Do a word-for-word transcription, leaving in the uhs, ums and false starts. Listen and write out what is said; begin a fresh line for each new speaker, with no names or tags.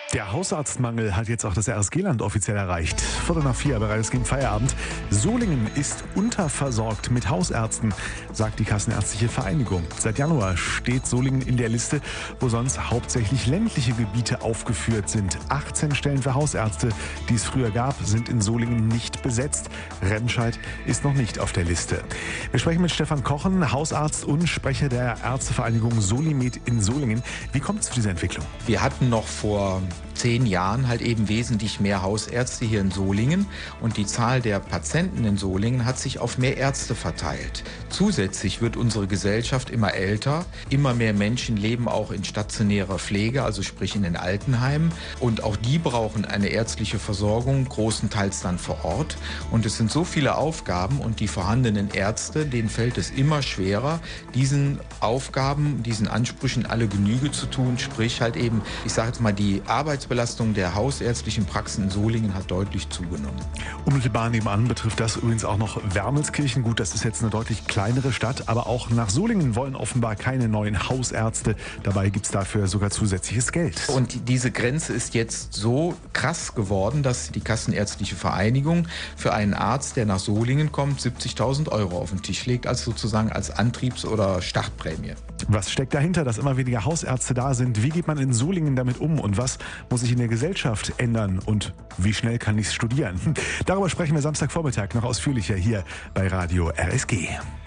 Der Hausarztmangel hat jetzt auch das R S G-Land offiziell erreicht. Viertel nach vier, bereits gegen Feierabend. Solingen ist unterversorgt mit Hausärzten, sagt die Kassenärztliche Vereinigung. Seit Januar steht Solingen in der Liste, wo sonst hauptsächlich ländliche Gebiete aufgeführt sind. achtzehn Stellen für Hausärzte, die es früher gab, sind in Solingen nicht besetzt. Remscheid ist noch nicht auf der Liste. Wir sprechen mit Stefan Kochen, Hausarzt und Sprecher der Ärztevereinigung Solimed in Solingen. Wie kommt es zu dieser Entwicklung?
Wir hatten noch vor zehn Jahren halt eben wesentlich mehr Hausärzte hier in Solingen und die Zahl der Patienten in Solingen hat sich auf mehr Ärzte verteilt. Zusätzlich wird unsere Gesellschaft immer älter, immer mehr Menschen leben auch in stationärer Pflege, also sprich in den Altenheimen, und auch die brauchen eine ärztliche Versorgung, großenteils dann vor Ort, und es sind so viele Aufgaben und die vorhandenen Ärzte, denen fällt es immer schwerer, diesen Aufgaben, diesen Ansprüchen alle Genüge zu tun, sprich halt eben, ich sage jetzt mal, die Arbeitsbelastung der hausärztlichen Praxen in Solingen hat deutlich zugenommen.
Unmittelbar nebenan betrifft das übrigens auch noch Wermelskirchen. Gut, das ist jetzt eine deutlich kleinere Stadt, aber auch nach Solingen wollen offenbar keine neuen Hausärzte. Dabei gibt es dafür sogar zusätzliches Geld.
Und diese Grenze ist jetzt so krass geworden, dass die Kassenärztliche Vereinigung für einen Arzt, der nach Solingen kommt, siebzigtausend Euro auf den Tisch legt, als sozusagen als Antriebs- oder Startprämie.
Was steckt dahinter, dass immer weniger Hausärzte da sind? Wie geht man in Solingen damit um? Und was muss sich in der Gesellschaft ändern? Und wie schnell kann ich studieren? Darüber sprechen wir Samstagvormittag noch ausführlicher hier bei Radio R S G.